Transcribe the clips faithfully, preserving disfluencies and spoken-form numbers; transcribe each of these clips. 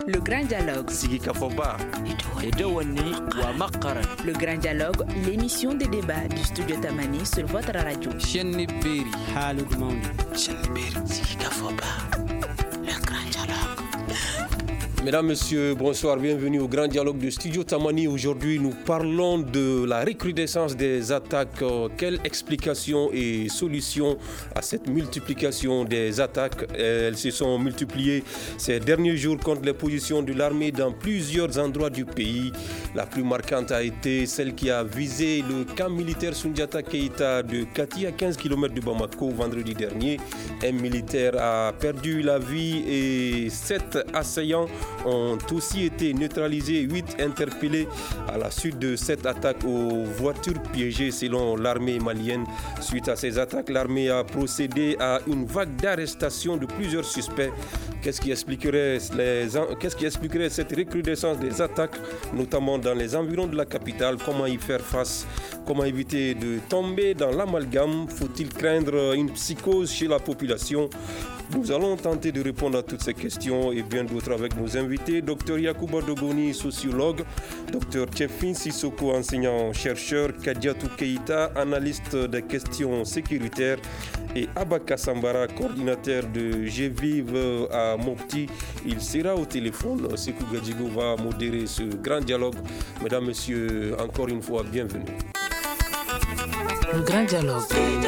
Le Grand Dialogue. Sigi Kafoba. Edouani Ouamakaran. Le Grand Dialogue, l'émission de débat du studio Tamani sur votre radio. Chenni Beri. Halud Mauni. Chenni Beri. Sigi Kafoba. Le Grand Dialogue. Mesdames, Messieurs, bonsoir, bienvenue au Grand Dialogue de Studio Tamani. Aujourd'hui, nous parlons de la recrudescence des attaques. Quelle explication et solution à cette multiplication des attaques? Elles se sont multipliées ces derniers jours contre les positions de l'armée dans plusieurs endroits du pays. La plus marquante a été celle qui a visé le camp militaire Soundiata Keïta de Kati à quinze kilomètres de Bamako vendredi dernier. Un militaire a perdu la vie et sept assaillants ont aussi été neutralisés, huit interpellés à la suite de cette attaque aux voitures piégées selon l'armée malienne. Suite à ces attaques, l'armée a procédé à une vague d'arrestations de plusieurs suspects. Qu'est-ce qui expliquerait, les, qu'est-ce qui expliquerait cette recrudescence des attaques, notamment dans les environs de la capitale? Comment y faire face? Comment éviter de tomber dans l'amalgame? Faut-il craindre une psychose chez la population? Nous allons tenter de répondre à toutes ces questions et bien d'autres avec nos invités. Docteur Yacouba Dogoni, sociologue. Docteur Tchefin Sissoko, enseignant-chercheur. Kadiatou Keïta, analyste des questions sécuritaires. Et Abaka Sambara, coordinateur de G Vive à Mopti. Il sera au téléphone. Sekou Gadjigo va modérer ce grand dialogue. Mesdames, Messieurs, encore une fois, bienvenue. Le Grand Dialogue.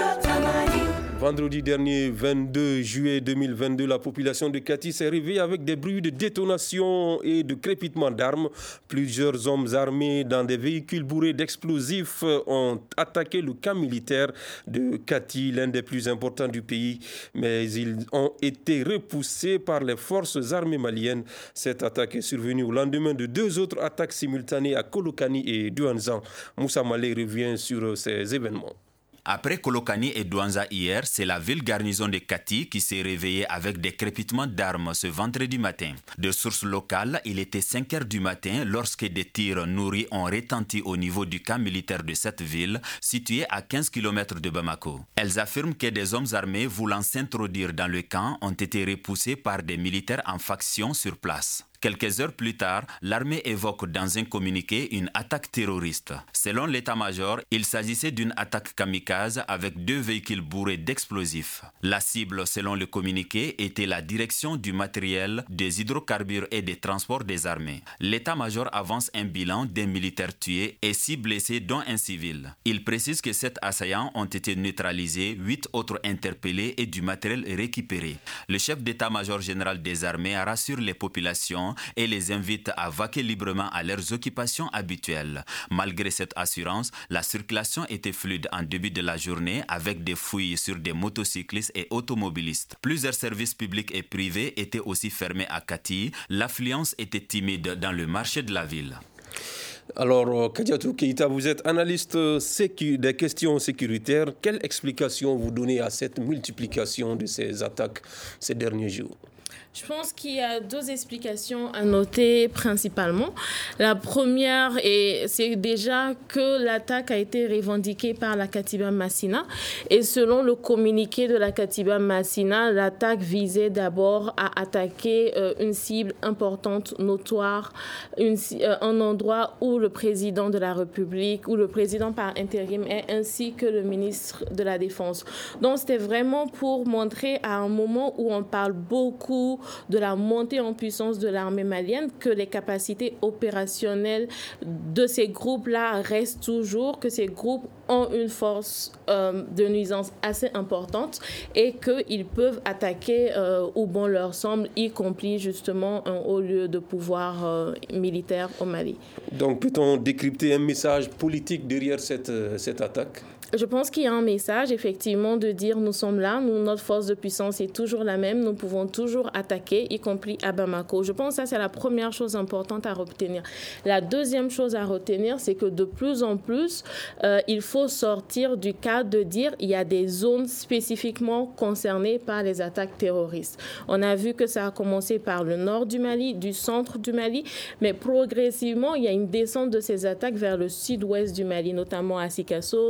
Vendredi dernier, vingt-deux juillet deux mille vingt-deux, la population de Kati s'est réveillée avec des bruits de détonation et de crépitement d'armes. Plusieurs hommes armés dans des véhicules bourrés d'explosifs ont attaqué le camp militaire de Kati, l'un des plus importants du pays. Mais ils ont été repoussés par les forces armées maliennes. Cette attaque est survenue au lendemain de deux autres attaques simultanées à Kolokani et Douanzan. Moussa Malé revient sur ces événements. Après Kolokani et Douanza hier, c'est la ville garnison de Kati qui s'est réveillée avec des crépitements d'armes ce vendredi matin. De sources locales, il était cinq heures du matin lorsque des tirs nourris ont retenti au niveau du camp militaire de cette ville, situé à quinze kilomètres de Bamako. Elles affirment que des hommes armés voulant s'introduire dans le camp ont été repoussés par des militaires en faction sur place. Quelques heures plus tard, l'armée évoque dans un communiqué une attaque terroriste. Selon l'état-major, il s'agissait d'une attaque kamikaze avec deux véhicules bourrés d'explosifs. La cible, selon le communiqué, était la direction du matériel, des hydrocarbures et des transports des armées. L'état-major avance un bilan d'un militaire tué et six blessés, dont un civil. Il précise que sept assaillants ont été neutralisés, huit autres interpellés et du matériel récupéré. Le chef d'état-major général des armées rassure les populations et les invite à vaquer librement à leurs occupations habituelles. Malgré cette assurance, la circulation était fluide en début de la journée avec des fouilles sur des motocyclistes et automobilistes. Plusieurs services publics et privés étaient aussi fermés à Kati. L'affluence était timide dans le marché de la ville. Alors, Kadiatou Keïta, vous êtes analyste sécu- des questions sécuritaires. Quelle explication vous donnez à cette multiplication de ces attaques ces derniers jours? Je pense qu'il y a deux explications à noter principalement. La première, est, c'est déjà que l'attaque a été revendiquée par la Katiba Massina. Et selon le communiqué de la Katiba Massina, l'attaque visait d'abord à attaquer euh, une cible importante, notoire, une, euh, un endroit où le président de la République, où le président par intérim est, ainsi que le ministre de la Défense. Donc c'était vraiment pour montrer à un moment où on parle beaucoup de la montée en puissance de l'armée malienne, que les capacités opérationnelles de ces groupes-là restent toujours, que ces groupes ont une force euh, de nuisance assez importante et qu'ils peuvent attaquer euh, où bon leur semble, y compris justement un haut lieu de pouvoir euh, militaire au Mali. Donc peut-on décrypter un message politique derrière cette, cette attaque? Je pense qu'il y a un message, effectivement, de dire nous sommes là, nous, notre force de puissance est toujours la même, nous pouvons toujours attaquer, y compris à Bamako. Je pense que ça, c'est la première chose importante à retenir. La deuxième chose à retenir, c'est que de plus en plus, euh, il faut sortir du cadre de dire il y a des zones spécifiquement concernées par les attaques terroristes. On a vu que ça a commencé par le nord du Mali, du centre du Mali, mais progressivement, il y a une descente de ces attaques vers le sud-ouest du Mali, notamment à Sikasso, notamment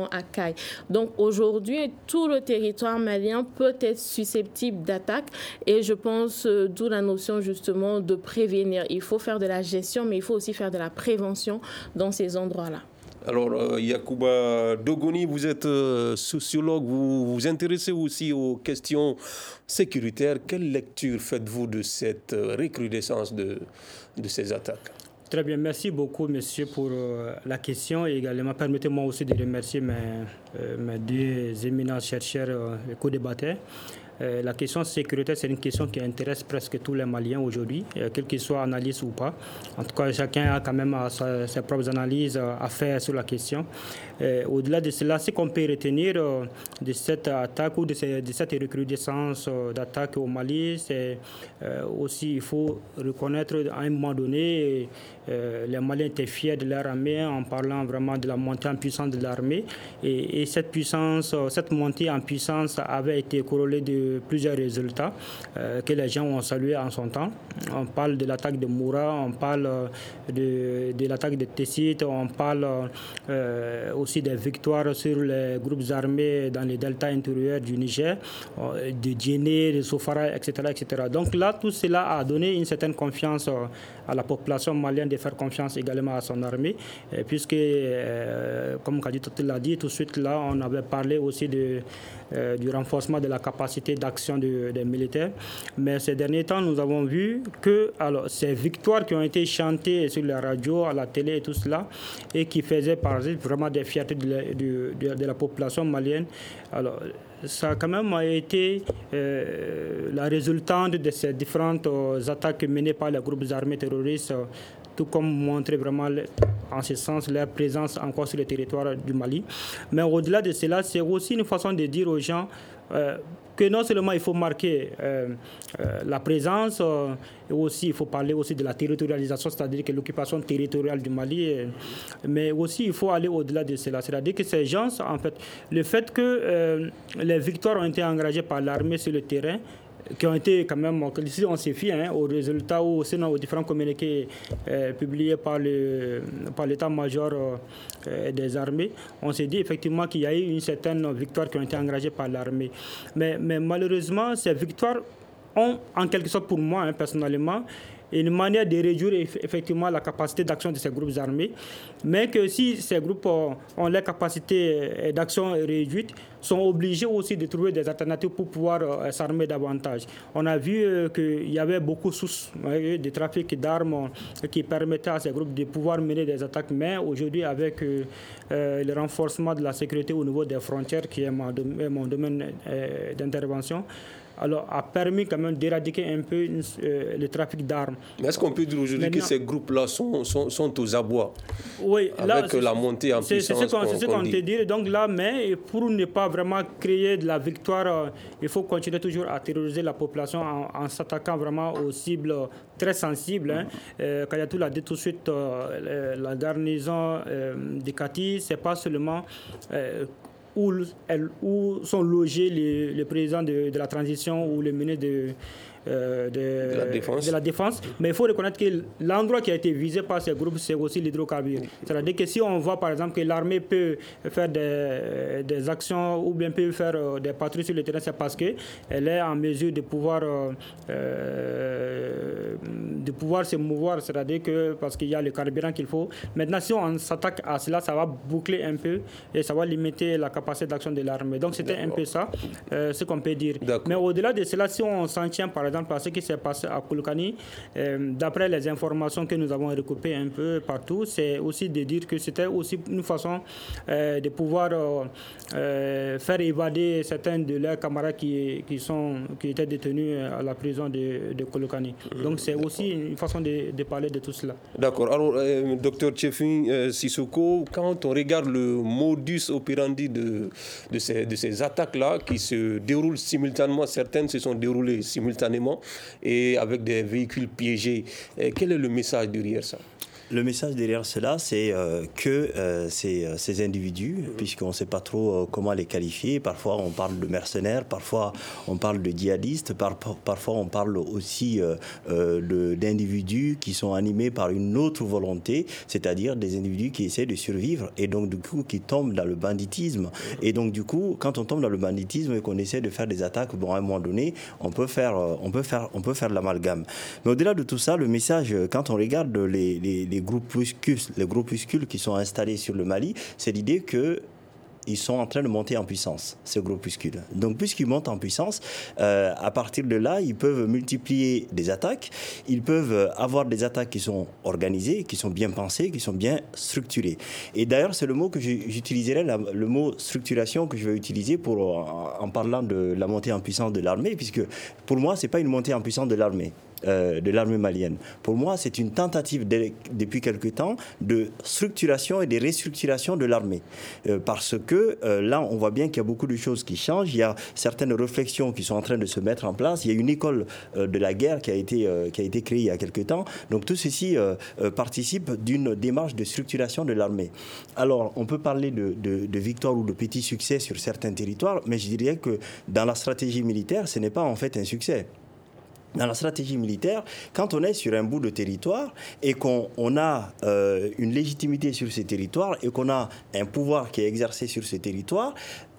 à Kayes. Donc aujourd'hui, tout le territoire malien peut être susceptible d'attaques et je pense euh, d'où la notion justement de prévenir. Il faut faire de la gestion, mais il faut aussi faire de la prévention dans ces endroits-là. Alors, euh, Yacouba Dogoni, vous êtes euh, sociologue, vous vous intéressez aussi aux questions sécuritaires. Quelle lecture faites-vous de cette euh, recrudescence de, de ces attaques ? Très bien, merci beaucoup, monsieur, pour euh, la question. Et également, permettez-moi aussi de remercier mes, euh, mes deux éminents chercheurs euh, et co-débatteurs. Euh, la question sécuritaire, c'est une question qui intéresse presque tous les Maliens aujourd'hui, euh, quel qu'il soit analyste ou pas. En tout cas, chacun a quand même euh, sa, ses propres analyses euh, à faire sur la question. Euh, au-delà de cela, ce qu'on peut retenir euh, de cette attaque ou de, ces, de cette recrudescence euh, d'attaque au Mali, c'est euh, aussi, il faut reconnaître à un moment donné, euh, les Maliens étaient fiers de leur armée en parlant vraiment de la montée en puissance de l'armée. Et, et cette puissance, euh, cette montée en puissance avait été corrélée de plusieurs résultats euh, que les gens ont salués en son temps. On parle de l'attaque de Moura, on parle de, de l'attaque de Tessit, on parle euh, aussi des victoires sur les groupes armés dans les deltas intérieurs du Niger, euh, de Djenné, de Sofara, et cetera, et cetera. Donc là, tout cela a donné une certaine confiance euh, à la population malienne de faire confiance également à son armée, et puisque, euh, comme Kadi l'a dit, tout de suite là, on avait parlé aussi de, euh, du renforcement de la capacité d'action de, des militaires. Mais ces derniers temps, nous avons vu que alors, ces victoires qui ont été chantées sur la radio, à la télé et tout cela, et qui faisaient par exemple vraiment des fiertés de la, de, de, de la population malienne, alors, ça a quand même été euh, la résultante de ces différentes euh, attaques menées par les groupes armés terroristes, euh, tout comme montrer vraiment en ce sens leur présence encore sur le territoire du Mali. Mais au-delà de cela, c'est aussi une façon de dire aux gens euh, que non seulement il faut marquer euh, euh, la présence, euh, et aussi il faut parler aussi de la territorialisation, c'est-à-dire que l'occupation territoriale du Mali, euh, mais aussi il faut aller au-delà de cela, c'est-à-dire que ces gens, en fait, le fait que euh, les victoires ont été engagées par l'armée sur le terrain, qui ont été quand même, ici on s'est fié hein, aux résultats ou sinon aux différents communiqués euh, publiés par, le, par l'état-major euh, des armées, on s'est dit effectivement qu'il y a eu une certaine victoire qui ont été engagées par l'armée. Mais, mais malheureusement, ces victoires ont, en quelque sorte pour moi, hein, personnellement, une manière de réduire effectivement la capacité d'action de ces groupes armés, mais que si ces groupes ont, ont la capacité d'action réduite, sont obligés aussi de trouver des alternatives pour pouvoir euh, s'armer davantage. On a vu euh, qu'il y avait beaucoup de sources euh, de trafic d'armes euh, qui permettaient à ces groupes de pouvoir mener des attaques, mais aujourd'hui avec euh, euh, le renforcement de la sécurité au niveau des frontières, qui est mon, mon domaine euh, d'intervention, alors a permis quand même d'éradiquer un peu euh, le trafic d'armes. Mais est-ce qu'on peut dire aujourd'hui Maintenant, que ces groupes-là sont, sont, sont aux abois? Oui, avec là, la montée en c'est, puissance c'est ce qu'on, qu'on, c'est ce qu'on qu'on te dit. Donc là, mais pour ne pas vraiment créer de la victoire, euh, il faut continuer toujours à terroriser la population en, en s'attaquant vraiment aux cibles très sensibles. Hein. Euh, Kayatou l'a dit tout de suite, euh, la garnison euh, de Kati, c'est pas seulement... Euh, Où, où sont logés les, les présidents de, de la transition ou les ministres de, euh, de, de, la défense. de la défense. Mais il faut reconnaître que l'endroit qui a été visé par ces groupes, c'est aussi l'hydrocarbure. C'est-à-dire que si on voit par exemple que l'armée peut faire des, des actions ou bien peut faire euh, des patrouilles sur le terrain, c'est parce qu'elle est en mesure de pouvoir, euh, de pouvoir se mouvoir. C'est-à-dire que parce qu'il y a le carburant qu'il faut. Maintenant, si on s'attaque à cela, ça va boucler un peu et ça va limiter la capacité d'action de l'armée. Donc c'était D'accord. un peu ça, euh, ce qu'on peut dire. D'accord. Mais au-delà de cela, si on s'en tient par exemple à ce qui s'est passé à Kolokani, euh, d'après les informations que nous avons recoupées un peu partout, c'est aussi de dire que c'était aussi une façon euh, de pouvoir euh, euh, faire évader certains de leurs camarades qui, qui, sont, qui étaient détenus à la prison de, de Kolokani. Donc c'est D'accord. aussi une façon de, de parler de tout cela. D'accord. Alors, euh, docteur Tchefin euh, Sissoko, quand on regarde le modus operandi de De ces, de ces attaques-là qui se déroulent simultanément, certaines se sont déroulées simultanément et avec des véhicules piégés. Et quel est le message derrière ça? Le message derrière cela, c'est euh, que euh, ces, ces individus, mmh. puisqu'on ne sait pas trop euh, comment les qualifier, parfois on parle de mercenaires, parfois on parle de djihadistes, par, parfois on parle aussi euh, euh, de, d'individus qui sont animés par une autre volonté, c'est-à-dire des individus qui essaient de survivre et donc du coup qui tombent dans le banditisme. Mmh. Et donc du coup, quand on tombe dans le banditisme et qu'on essaie de faire des attaques, bon, à un moment donné, on peut faire, on peut faire, on peut faire de l'amalgame. Mais au-delà de tout ça, le message, quand on regarde les, les, les groupuscules, les groupuscules qui sont installés sur le Mali, c'est l'idée que ils sont en train de monter en puissance, ces groupuscules. Donc, puisqu'ils montent en puissance, euh, à partir de là, ils peuvent multiplier des attaques. Ils peuvent avoir des attaques qui sont organisées, qui sont bien pensées, qui sont bien structurées. Et d'ailleurs, c'est le mot que j'utiliserai, la, le mot structuration que je vais utiliser pour, en, en parlant de la montée en puissance de l'armée, puisque pour moi, ce n'est pas une montée en puissance de l'armée. Euh, de l'armée malienne. Pour moi, c'est une tentative de, depuis quelque temps de structuration et de restructuration de l'armée. Euh, parce que euh, là, on voit bien qu'il y a beaucoup de choses qui changent. Il y a certaines réflexions qui sont en train de se mettre en place. Il y a une école euh, de la guerre qui a été, euh, qui a été créée il y a quelque temps. Donc tout ceci euh, euh, participe d'une démarche de structuration de l'armée. Alors, on peut parler de, de, de victoire ou de petits succès sur certains territoires, mais je dirais que dans la stratégie militaire, ce n'est pas en fait un succès. Dans la stratégie militaire, quand on est sur un bout de territoire et qu'on on a euh, une légitimité sur ce territoire et qu'on a un pouvoir qui est exercé sur ce territoire,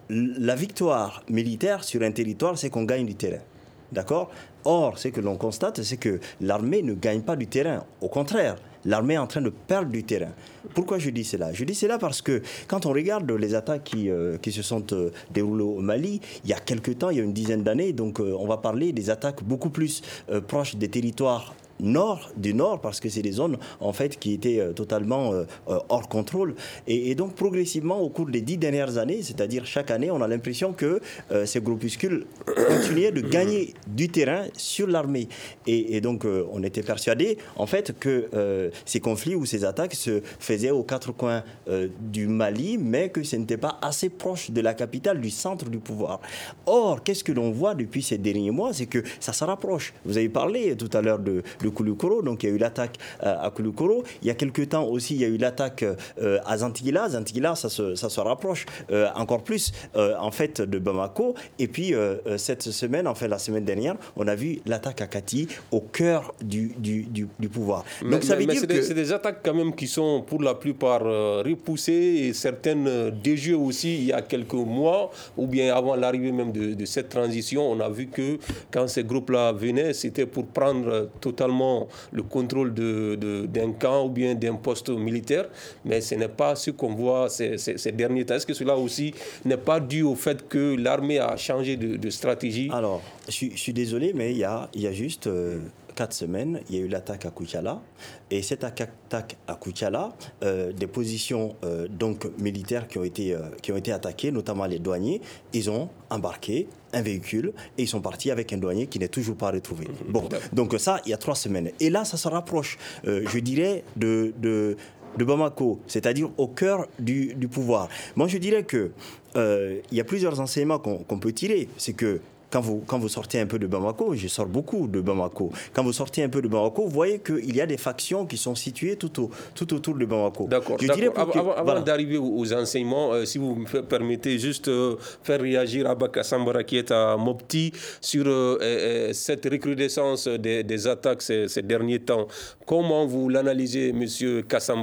la victoire militaire sur un territoire, c'est qu'on gagne du terrain. D'accord ? Or, ce que l'on constate, c'est que l'armée ne gagne pas du terrain. Au contraire, l'armée est en train de perdre du terrain. Pourquoi je dis cela ? Je dis cela parce que quand on regarde les attaques qui, euh, qui se sont euh, déroulées au Mali, il y a quelques temps, il y a une dizaine d'années, donc euh, on va parler des attaques beaucoup plus euh, proches des territoires nord du nord, parce que c'est des zones en fait qui étaient euh, totalement euh, hors contrôle. Et, et donc progressivement au cours des dix dernières années, c'est-à-dire chaque année, on a l'impression que euh, ces groupuscules continuaient de gagner du terrain sur l'armée. Et, et donc euh, on était persuadé en fait que euh, ces conflits ou ces attaques se faisaient aux quatre coins euh, du Mali, mais que ce n'était pas assez proche de la capitale, du centre du pouvoir. Or, qu'est-ce que l'on voit depuis ces derniers mois ? C'est que ça se rapproche. Vous avez parlé tout à l'heure de, de Koulikoro, donc il y a eu l'attaque euh, à Koulikoro. Il y a quelques temps aussi, il y a eu l'attaque euh, à Zantiguila. Zantiguila, ça se, ça se rapproche euh, encore plus euh, en fait de Bamako. Et puis euh, cette semaine, en fait la semaine dernière, on a vu l'attaque à Kati au cœur du, du, du, du pouvoir. Donc mais, ça veut mais dire c'est que des, c'est des attaques quand même qui sont pour la plupart euh, repoussées et certaines euh, déjouées aussi il y a quelques mois ou bien avant l'arrivée même de, de cette transition. On a vu que quand ces groupes-là venaient, c'était pour prendre euh, totalement le contrôle de, de, d'un camp ou bien d'un poste militaire, mais ce n'est pas ce qu'on voit ces, ces, ces derniers temps. Est-ce que cela aussi n'est pas dû au fait que l'armée a changé de, de stratégie ? Alors, je suis, je suis désolé, mais il y a, il y a juste euh, quatre semaines, il y a eu l'attaque à Koutiala. Et cette attaque à Koutiala, euh, des positions euh, donc, militaires qui ont, été, euh, qui ont été attaquées, notamment les douaniers, ils ont embarqué un véhicule et ils sont partis avec un douanier qui n'est toujours pas retrouvé. Bon, donc ça, il y a trois semaines. Et là, ça se rapproche, euh, je dirais, de... de de Bamako, c'est-à-dire au cœur du, du pouvoir. Moi, je dirais qu'il euh, y a plusieurs enseignements qu'on, qu'on peut tirer. C'est que Quand vous, quand vous sortez un peu de Bamako, je sors beaucoup de Bamako, quand vous sortez un peu de Bamako, vous voyez qu'il y a des factions qui sont situées tout, au, tout autour de Bamako. D'accord, je d'accord. Avant, que, avant, voilà. avant d'arriver aux enseignements, euh, si vous me permettez juste euh, faire réagir Abba Kassambara qui est à Mopti sur euh, euh, cette recrudescence des, des attaques ces, ces derniers temps. Comment vous l'analysez, M. Kassambara ?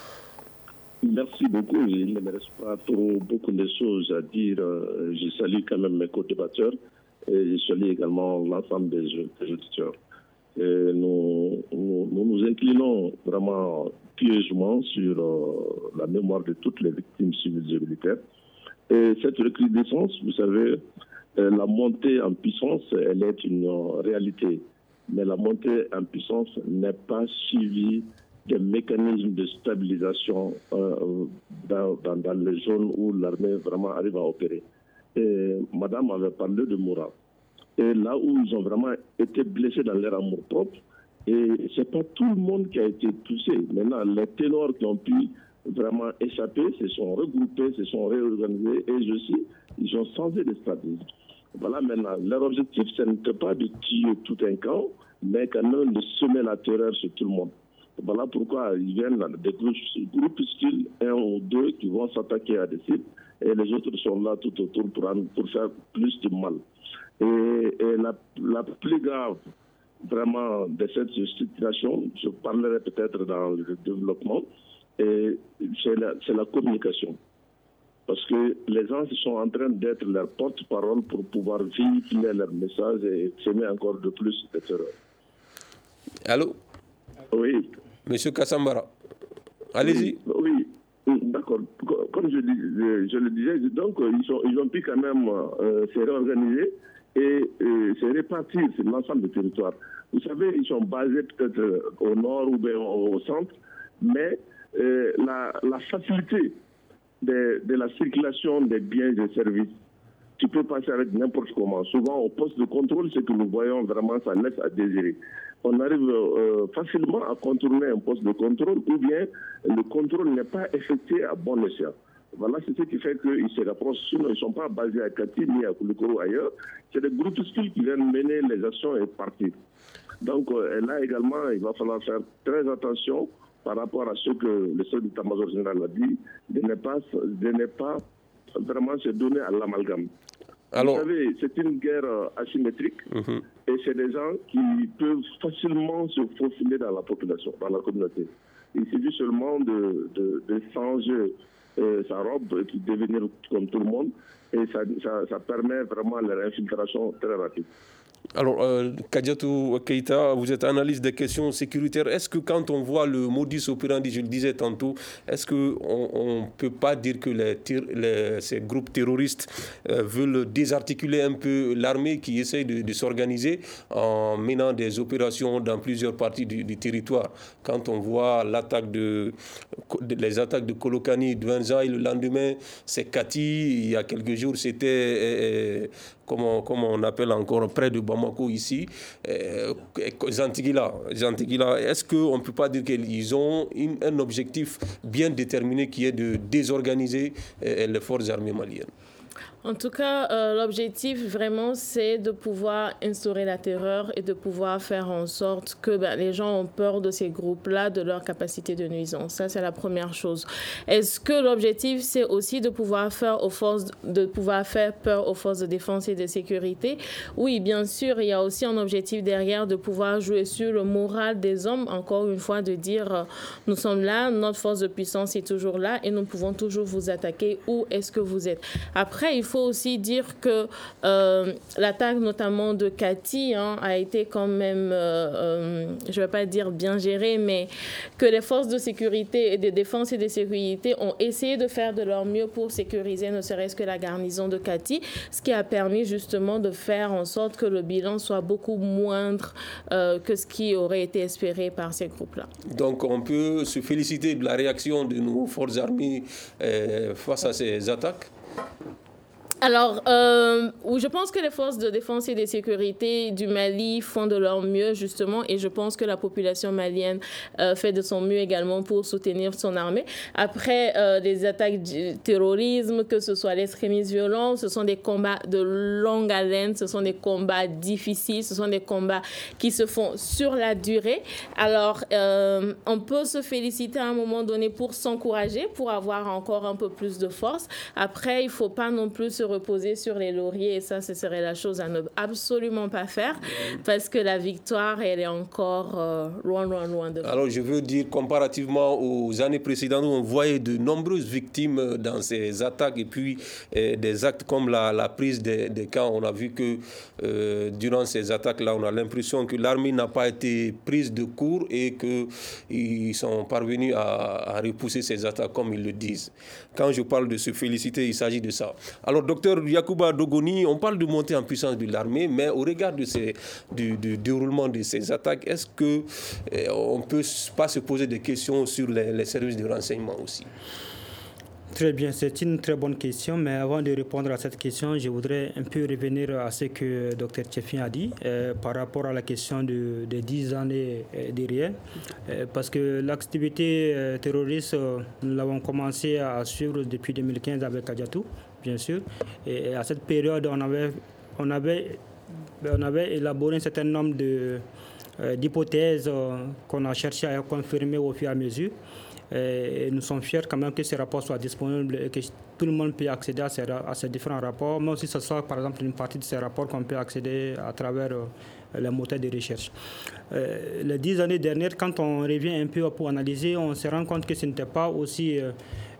Merci beaucoup. Il ne me reste pas trop beaucoup de choses à dire. Je salue quand même mes co-débatteurs et je salue également l'ensemble des, des auditeurs. Et nous, nous, nous nous inclinons vraiment pieusement sur euh, la mémoire de toutes les victimes civiles et militaires. Et cette recrudescence, vous savez, euh, la montée en puissance, elle est une euh, réalité. Mais la montée en puissance n'est pas suivie des mécanismes de stabilisation euh, dans, dans, dans les zones où l'armée vraiment arrive à opérer. Et Madame avait parlé de Moura. Et là où ils ont vraiment été blessés dans leur amour propre, et ce n'est pas tout le monde qui a été touché. Maintenant, les ténors qui ont pu vraiment échapper se sont regroupés, se sont réorganisés, et aussi, ils ont changé de stratégie. Voilà, maintenant, leur objectif, ce n'était pas de tuer tout un camp, mais quand même de semer la terreur sur tout le monde. Voilà pourquoi ils viennent des groupuscules, un ou deux, qui vont s'attaquer à des sites, et les autres sont là tout autour pour, pour faire plus de mal. Et, et la, la plus grave, vraiment, de cette situation, je parlerai peut-être dans le développement, et c'est la, c'est la communication. Parce que les gens sont en train d'être leur porte-parole pour pouvoir véhiculer leur message et semer encore de plus de terreur. Allô? Oui. Monsieur Kassambara, allez-y. Oui, oui. D'accord. Comme je, je le disais, donc ils, sont, ils ont pu quand même euh, se réorganiser et euh, se répartir sur l'ensemble du territoire. Vous savez, ils sont basés peut-être au nord ou bien au centre, mais euh, la, la facilité de, de la circulation des biens et des services, tu peux passer avec n'importe comment. Souvent, au poste de contrôle, ce que nous voyons vraiment, ça laisse à désirer. On arrive euh, facilement à contourner un poste de contrôle ou bien le contrôle n'est pas effectué à bon escient. Voilà, c'est ce qui fait qu'ils se rapprochent. Sinon, ils ne sont pas basés à Kati ni à Koulikoro ou ailleurs. C'est des groupuscules qui viennent mener les actions et partir. Donc euh, là également, il va falloir faire très attention par rapport à ce que le chef d'état-major général a dit, de ne pas, de ne pas vraiment se donner à l'amalgame. Alors, vous savez, c'est une guerre asymétrique uh-huh. et c'est des gens qui peuvent facilement se faufiler dans la population, dans la communauté. Il suffit seulement de, de, de changer euh, sa robe et de devenir comme tout le monde et ça, ça, ça permet vraiment leur infiltration très rapide. Alors, euh, Kadiatou Keïta, vous êtes analyste des questions sécuritaires. Est-ce que quand on voit le modus operandi, je le disais tantôt, est-ce qu'on ne peut pas dire que les, les, ces groupes terroristes euh, veulent désarticuler un peu l'armée qui essaie de, de s'organiser en menant des opérations dans plusieurs parties du, du territoire? Quand on voit l'attaque de, de, les attaques de Kolokani, de Douentza, et le lendemain, c'est Kati, il y a quelques jours, c'était... Euh, Comment, comment on appelle encore, près de Bamako ici, euh, Zantigila. Zantigila. Est-ce qu'on ne peut pas dire qu'ils ont une, un objectif bien déterminé qui est de désorganiser euh, les forces armées maliennes? En tout cas, euh, l'objectif vraiment, c'est de pouvoir instaurer la terreur et de pouvoir faire en sorte que ben, les gens ont peur de ces groupes-là, de leur capacité de nuisance. Ça, c'est la première chose. Est-ce que l'objectif, c'est aussi de pouvoir faire aux forces, de pouvoir faire peur aux forces de défense et de sécurité? Oui, bien sûr, il y a aussi un objectif derrière de pouvoir jouer sur le moral des hommes. Encore une fois, de dire euh, nous sommes là, notre force de puissance est toujours là et nous pouvons toujours vous attaquer. Où est-ce que vous êtes? Après, il faut aussi dire que euh, l'attaque notamment de Kati hein, a été quand même, euh, euh, je ne vais pas dire bien gérée, mais que les forces de sécurité et de défense et de sécurité ont essayé de faire de leur mieux pour sécuriser ne serait-ce que la garnison de Kati, ce qui a permis justement de faire en sorte que le bilan soit beaucoup moindre euh, que ce qui aurait été espéré par ces groupes-là. Donc on peut se féliciter de la réaction de nos forces armées euh, face à ces attaques? Alors, euh, je pense que les forces de défense et de sécurité du Mali font de leur mieux, justement, et je pense que la population malienne euh, fait de son mieux également pour soutenir son armée. Après, euh, les attaques du terrorisme, que ce soit l'extrémisme violent, ce sont des combats de longue haleine, ce sont des combats difficiles, ce sont des combats qui se font sur la durée. Alors, euh, on peut se féliciter à un moment donné pour s'encourager, pour avoir encore un peu plus de force. Après, il ne faut pas non plus se reposer sur les lauriers et ça, ce serait la chose à ne absolument pas faire parce que la victoire, elle est encore euh, loin, loin, loin de vous. Alors, je veux dire, comparativement aux années précédentes où on voyait de nombreuses victimes dans ces attaques et puis euh, des actes comme la, la prise des, des camps, on a vu que euh, durant ces attaques-là, on a l'impression que l'armée n'a pas été prise de court et qu'ils sont parvenus à, à repousser ces attaques comme ils le disent. Quand je parle de se féliciter, il s'agit de ça. Alors, docteur Yacouba Dogoni, on parle de montée en puissance de l'armée, mais au regard de ces, du, du déroulement de ces attaques, est-ce qu'on euh, ne peut pas se poser des questions sur les, les services de renseignement aussi? Très bien, c'est une très bonne question, mais avant de répondre à cette question, je voudrais un peu revenir à ce que Dr Tchefin a dit euh, par rapport à la question de, de dix années euh, derrière, euh, parce que l'activité euh, terroriste, euh, nous l'avons commencé à suivre depuis deux mille quinze avec Kadiatou, bien sûr, et à cette période, on avait, on avait, on avait élaboré un certain nombre de euh, d'hypothèses euh, qu'on a cherché à confirmer au fur et à mesure. Et nous sommes fiers quand même que ces rapports soient disponibles et que tout le monde puisse accéder à ces, à ces différents rapports, même si ce soit par exemple une partie de ces rapports qu'on peut accéder à travers euh, les moteurs de recherche. Euh, les dix années dernières, quand on revient un peu pour analyser, on se rend compte que ce n'était pas aussi euh,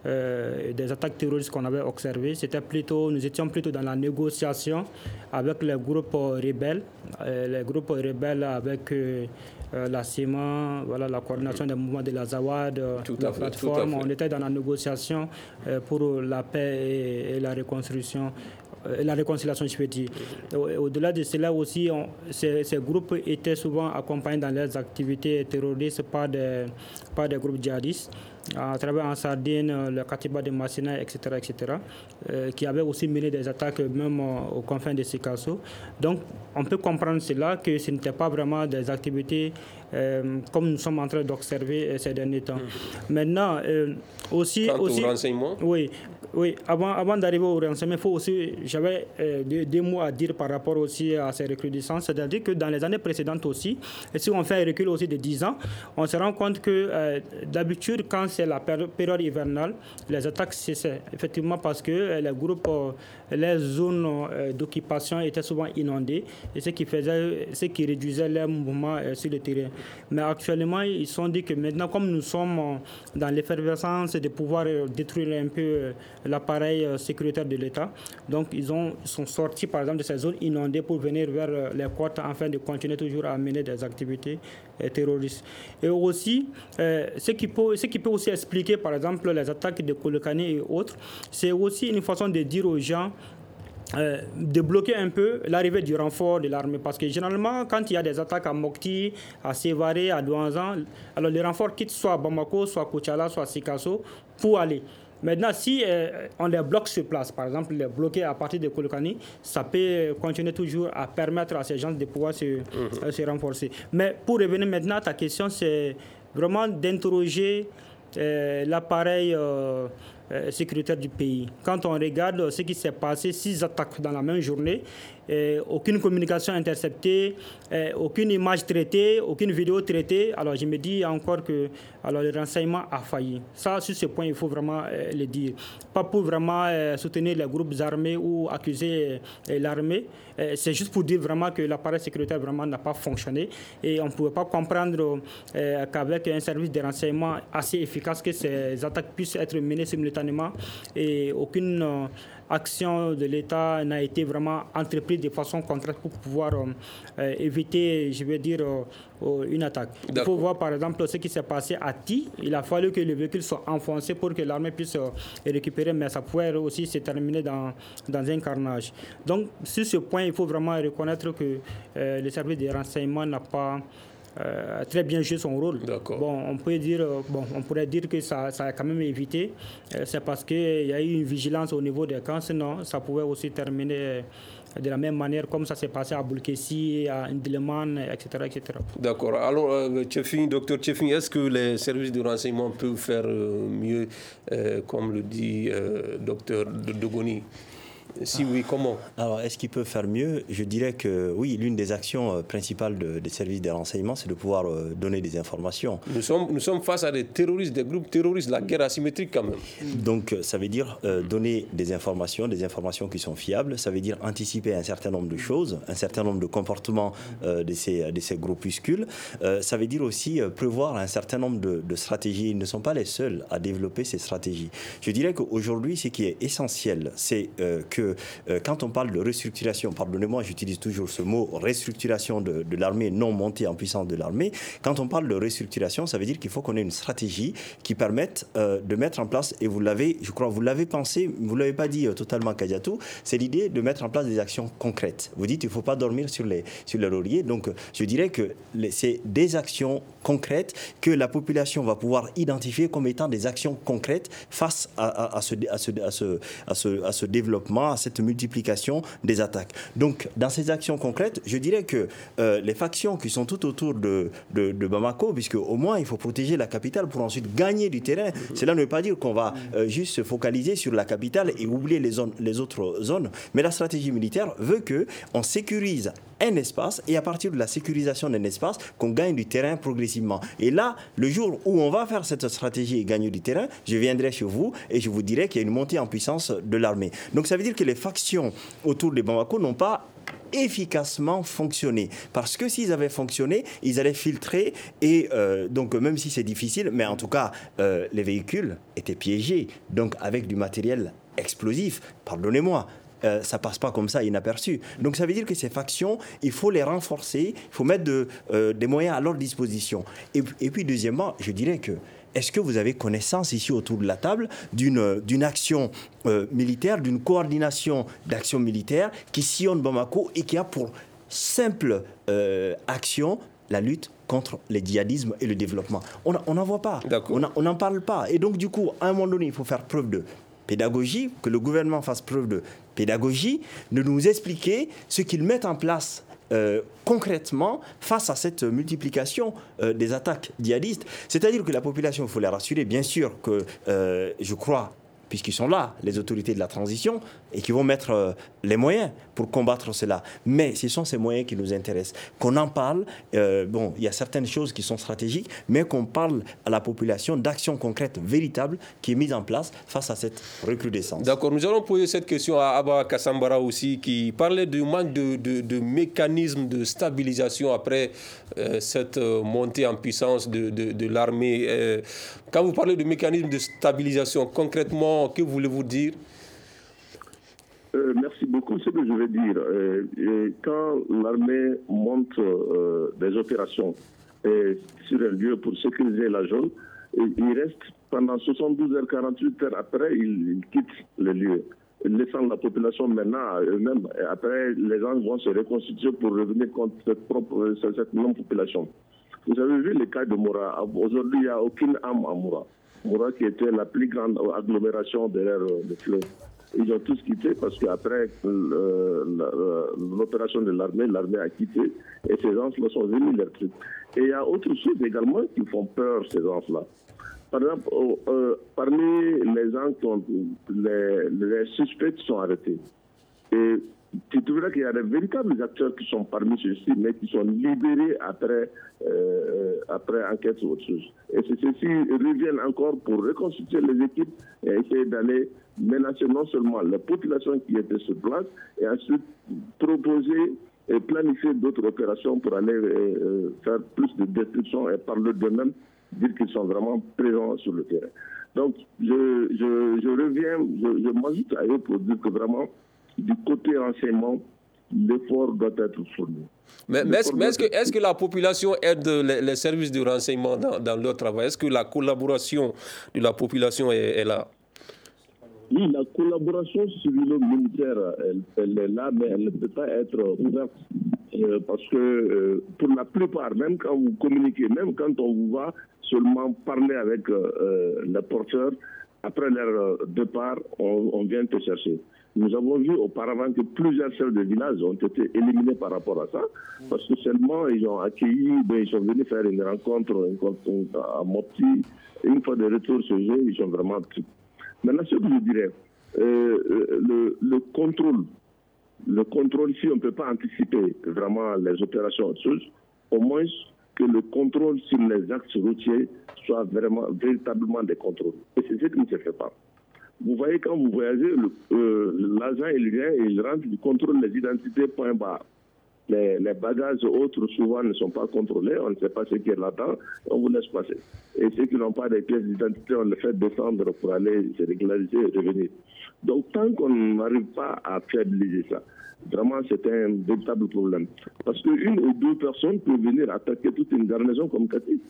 euh, des attaques terroristes qu'on avait observées. C'était plutôt, nous étions plutôt dans la négociation avec les groupes rebelles, euh, les groupes rebelles avec euh, Euh, la C I M A, voilà, la coordination des mouvements de la Zawad, euh, la fait, plateforme. On était dans la négociation euh, pour la paix et, et la reconstruction, euh, la réconciliation, je peux dire. Au-delà de cela aussi, on, ces, ces groupes étaient souvent accompagnés dans leurs activités terroristes par des, par des groupes djihadistes, à travers en Sardine, le Katiba de Massina, et cetera, et cetera, euh, qui avaient aussi mené des attaques même euh, aux confins de Sikasso. Donc, on peut comprendre cela, que ce n'était pas vraiment des activités euh, comme nous sommes en train d'observer euh, ces derniers temps. Mmh. Maintenant, euh, aussi... Quant aussi, au renseignement Oui, oui, avant, avant d'arriver au renseignement, il faut aussi, j'avais euh, deux, deux mots à dire par rapport aussi à ces recrudescences. C'est-à-dire que dans les années précédentes aussi, et si on fait un recul aussi de dix ans, on se rend compte que euh, d'habitude, quand c'est la période hivernale, les attaques cessaient. Effectivement, parce que euh, les groupes, euh, les zones euh, d'occupation étaient souvent inondées, et ce qui faisait, ce qui réduisait les mouvements euh, sur le terrain. Mais actuellement, ils se sont dit que maintenant, comme nous sommes euh, dans l'effervescence de pouvoir euh, détruire un peu euh, l'appareil euh, sécuritaire de l'État, donc ils, ont, ils sont sortis par exemple de ces zones inondées pour venir vers euh, les côtes afin de continuer toujours à mener des activités euh, terroristes. Et aussi, euh, ce, qui peut, ce qui peut aussi expliquer par exemple les attaques de Kolokani et autres, c'est aussi une façon de dire aux gens Euh, de bloquer un peu l'arrivée du renfort de l'armée. Parce que généralement, quand il y a des attaques à Mopti, à Sévaré, à Douanzan, alors les renforts quittent soit Bamako, soit Kochala, soit Sikasso pour aller. Maintenant, si euh, on les bloque sur place, par exemple, les bloquer à partir de Kolokani, ça peut continuer toujours à permettre à ces gens de pouvoir se, mmh. euh, se renforcer. Mais pour revenir maintenant à ta question, c'est vraiment d'interroger euh, l'appareil euh, euh, sécuritaire du pays. Quand on regarde ce qui s'est passé, six attaques dans la même journée, euh, aucune communication interceptée, euh, aucune image traitée, aucune vidéo traitée, alors je me dis encore que alors, le renseignement a failli. Ça, sur ce point, il faut vraiment euh, le dire. Pas pour vraiment euh, soutenir les groupes armés ou accuser euh, l'armée, euh, c'est juste pour dire vraiment que l'appareil sécuritaire vraiment n'a pas fonctionné et on ne pouvait pas comprendre euh, qu'avec un service de renseignement assez efficace que ces attaques puissent être menées simultanément et aucune euh, action de l'État n'a été vraiment entreprise de façon concrète pour pouvoir euh, éviter, je veux dire, euh, une attaque. Il faut voir par exemple ce qui s'est passé à Ti. Il a fallu que le véhicule soit enfoncé pour que l'armée puisse euh, récupérer, mais ça pouvait aussi se terminer dans, dans un carnage. Donc, sur ce point, il faut vraiment reconnaître que euh, le service de renseignement n'a pas Euh, très bien joué son rôle. Bon, on peut dire, bon, on pourrait dire que ça, ça a quand même évité. Euh, c'est parce qu'il y a eu une vigilance au niveau des camps, sinon ça pouvait aussi terminer de la même manière comme ça s'est passé à Boulkessi, à Ndeleman, et cetera, et cetera. D'accord. Alors, euh, Tchefin, docteur Tchefin, est-ce que les services de renseignement peuvent faire euh, mieux, euh, comme le dit euh, docteur Dogoni? Si oui, comment? Alors, est-ce qu'ils peuvent faire mieux? Je dirais que oui, l'une des actions euh, principales de, des services de renseignement, c'est de pouvoir euh, donner des informations. Nous sommes, nous sommes face à des terroristes, des groupes terroristes, la guerre asymétrique quand même. Donc, ça veut dire euh, donner des informations, des informations qui sont fiables. Ça veut dire anticiper un certain nombre de choses, un certain nombre de comportements euh, de, ces, de ces groupuscules. Euh, ça veut dire aussi euh, prévoir un certain nombre de, de stratégies. Ils ne sont pas les seuls à développer ces stratégies. Je dirais qu'aujourd'hui, ce qui est essentiel, c'est euh, que Que, euh, quand on parle de restructuration, pardonnez-moi, j'utilise toujours ce mot, restructuration de, de l'armée, non montée en puissance de l'armée. Quand on parle de restructuration, ça veut dire qu'il faut qu'on ait une stratégie qui permette euh, de mettre en place, et vous l'avez, je crois, vous l'avez pensé, vous ne l'avez pas dit euh, totalement, Kadiatou, c'est l'idée de mettre en place des actions concrètes. Vous dites qu'il ne faut pas dormir sur les, sur les lauriers, donc je dirais que les, c'est des actions concrètes que la population va pouvoir identifier comme étant des actions concrètes face à, à, à, ce, à, ce, à, ce, à, ce, à ce développement, à cette multiplication des attaques. Donc, dans ces actions concrètes, je dirais que euh, les factions qui sont tout autour de, de, de Bamako, puisque au moins il faut protéger la capitale pour ensuite gagner du terrain, cela ne veut pas dire qu'on va euh, juste se focaliser sur la capitale et oublier les, zones, les autres zones, mais la stratégie militaire veut qu'on sécurise un espace et à partir de la sécurisation d'un espace, qu'on gagne du terrain progressivement. Et là, le jour où on va faire cette stratégie et gagner du terrain, je viendrai chez vous et je vous dirai qu'il y a une montée en puissance de l'armée. Donc ça veut dire que les factions autour de Bamako n'ont pas efficacement fonctionné. Parce que s'ils avaient fonctionné, ils allaient filtrer et euh, donc même si c'est difficile, mais en tout cas, euh, les véhicules étaient piégés, donc avec du matériel explosif, pardonnez-moi. Euh, ça ne passe pas comme ça inaperçu. Donc ça veut dire que ces factions, il faut les renforcer, il faut mettre de, euh, des moyens à leur disposition. Et, et puis deuxièmement, je dirais que est-ce que vous avez connaissance ici autour de la table d'une, d'une action euh, militaire, d'une coordination d'actions militaires qui sillonne Bamako et qui a pour simple euh, action la lutte contre le djihadisme et le développement? On n'en voit pas, on n'en parle pas. Et donc du coup, à un moment donné, il faut faire preuve de pédagogie, que le gouvernement fasse preuve de pédagogie, de nous expliquer ce qu'ils mettent en place euh, concrètement face à cette multiplication euh, des attaques djihadistes. C'est-à-dire que la population, il faut les rassurer, bien sûr que euh, je crois, puisqu'ils sont là, les autorités de la transition, et qui vont mettre euh, les moyens pour combattre cela. Mais ce sont ces moyens qui nous intéressent. Qu'on en parle, euh, bon, il y a certaines choses qui sont stratégiques, mais qu'on parle à la population d'actions concrètes véritables qui est mise en place face à cette recrudescence. D'accord, nous allons poser cette question à Abba Kassambara aussi, qui parlait du manque de, de, de mécanismes de stabilisation après euh, cette euh, montée en puissance de, de, de l'armée. Euh, quand vous parlez de mécanismes de stabilisation, concrètement, que voulez-vous dire ? Euh, merci beaucoup. Ce que je veux dire, euh, quand l'armée monte euh, des opérations euh, sur un lieu pour sécuriser la zone, il reste pendant soixante-douze heures, quarante-huit heures après, il, il quitte le lieu, laissant la population maintenant à eux-mêmes. Et après, les gens vont se reconstituer pour revenir contre cette, propre, cette même population. Vous avez vu le cas de Moura. Aujourd'hui, il n'y a aucune âme à Moura. Moura qui était la plus grande agglomération derrière le fleuve. Ils ont tous quitté parce qu'après euh, l'opération de l'armée, l'armée a quitté et ces gens-là sont venus leur truc. Et il y a autre chose également qui font peur, ces gens-là. Par exemple, euh, parmi les gens qui ont, les, les suspects qui sont arrêtés. Et tu trouveras qu'il y a de véritables acteurs qui sont parmi ceux-ci, mais qui sont libérés après, euh, après enquête ou autre chose. Et ceux-ci reviennent encore pour reconstituer les équipes et essayer d'aller menacer non seulement la population qui était sur place, et ensuite proposer et planifier d'autres opérations pour aller euh, faire plus de destruction et parler d'eux-mêmes, dire qu'ils sont vraiment présents sur le terrain. Donc, je, je, je reviens, je, je m'ajoute à eux pour dire que vraiment, du côté renseignement, l'effort doit être fourni. Mais, mais, est-ce, mais est-ce, que, est-ce que la population aide les, les services de renseignement dans, dans leur travail? Est-ce que la collaboration de la population est, est là? Oui, la collaboration civilo-militaire, elle, elle est là, mais elle ne peut pas être ouverte. Euh, parce que euh, pour la plupart, même quand vous communiquez, même quand on vous va seulement parler avec euh, les porteurs, après leur départ, on, on vient te chercher. Nous avons vu auparavant que plusieurs chefs de village ont été éliminés par rapport à ça, parce que seulement ils ont accueilli, ben, ils sont venus faire une rencontre, une rencontre à Mopti. Une fois de retour chez eux, ils sont vraiment pris. Maintenant, ce que je dirais, euh, le, le contrôle, le contrôle, si on ne peut pas anticiper vraiment les opérations autre chose, au moins que le contrôle sur les axes routiers soit vraiment, véritablement des contrôles. Et c'est ce qui ne se fait pas. Vous voyez, quand vous voyagez, le, euh, l'agent, il vient et il rentre, il contrôle les identités, point barre. Les, les bagages autres, souvent, ne sont pas contrôlés, on ne sait pas ce qui est là-dedans, on vous laisse passer. Et ceux qui n'ont pas de pièces d'identité, on les fait descendre pour aller se régulariser et revenir. Donc, tant qu'on n'arrive pas à fiabiliser ça, vraiment, c'est un véritable problème. Parce qu'une ou deux personnes peuvent venir attaquer toute une garnison comme Kati.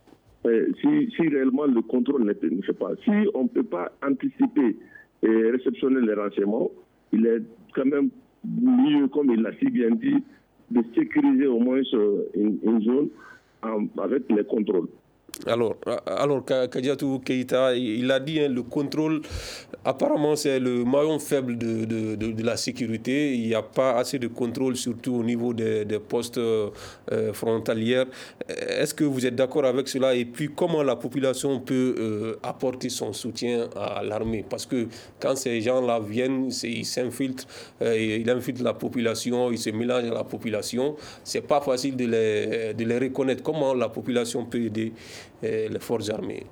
Si, si réellement le contrôle ne fait pas, si on ne peut pas anticiper et réceptionner les renseignements, il est quand même mieux, comme il l'a si bien dit, de sécuriser au moins une, une zone en, avec les contrôles. Alors, alors Kadiatou Keïta, il a dit, hein, le contrôle, apparemment, c'est le maillon faible de, de, de, de la sécurité. Il n'y a pas assez de contrôle, surtout au niveau des, des postes euh, frontaliers. Est-ce que vous êtes d'accord avec cela? Et puis, comment la population peut euh, apporter son soutien à l'armée? Parce que quand ces gens-là viennent, ils s'infiltrent, euh, ils infiltrent la population, ils se mélangent à la population. Ce n'est pas facile de les, de les reconnaître. Comment la population peut aider les forces armées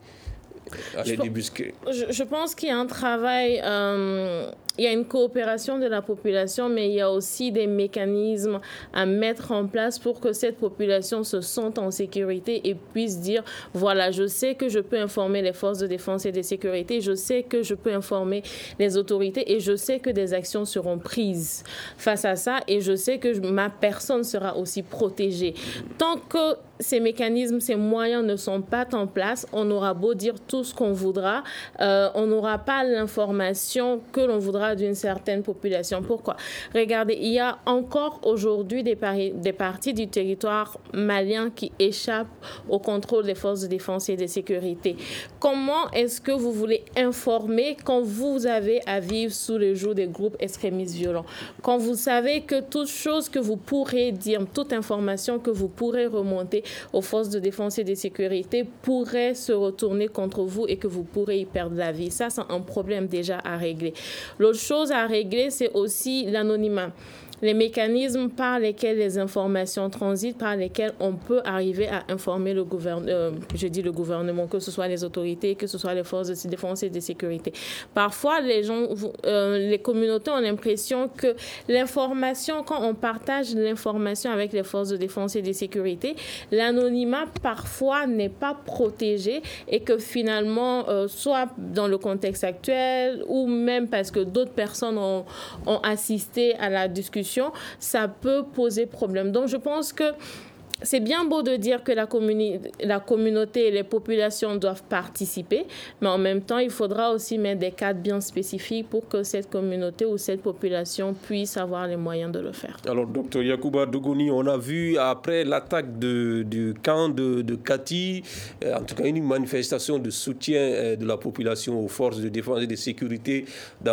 à les débusquer? Je, je pense qu'il y a un travail, euh, il y a une coopération de la population, mais il y a aussi des mécanismes à mettre en place pour que cette population se sente en sécurité et puisse dire, voilà, je sais que je peux informer les forces de défense et de sécurité, je sais que je peux informer les autorités et je sais que des actions seront prises face à ça et je sais que ma personne sera aussi protégée. Tant que ces mécanismes, ces moyens ne sont pas en place, on aura beau dire tout ce qu'on voudra, euh, on n'aura pas l'information que l'on voudra d'une certaine population. Pourquoi? Regardez, il y a encore aujourd'hui des, pari- des parties du territoire malien qui échappent au contrôle des forces de défense et de sécurité. Comment est-ce que vous voulez informer quand vous avez à vivre sous le joug des groupes extrémistes violents? Quand vous savez que toute chose que vous pourrez dire, toute information que vous pourrez remonter aux forces de défense et de sécurité pourrait se retourner contre vous et que vous pourrez y perdre la vie. Ça, c'est un problème déjà à régler. L'autre chose à régler, c'est aussi l'anonymat. Les mécanismes par lesquels les informations transitent, par lesquels on peut arriver à informer le gouvernement, euh, je dis le gouvernement, que ce soit les autorités, que ce soit les forces de défense et de sécurité. Parfois, les gens, euh, les communautés ont l'impression que l'information, quand on partage l'information avec les forces de défense et de sécurité, l'anonymat parfois n'est pas protégé et que finalement, euh, soit dans le contexte actuel ou même parce que d'autres personnes ont, ont assisté à la discussion, ça peut poser problème. Donc, je pense que c'est bien beau de dire que la, communi- la communauté et les populations doivent participer, mais en même temps, il faudra aussi mettre des cadres bien spécifiques pour que cette communauté ou cette population puisse avoir les moyens de le faire. Alors, docteur Yacouba Dogoni, on a vu après l'attaque de, du camp de, de Kati, euh, en tout cas une manifestation de soutien euh, de la population aux forces de défense et de sécurité,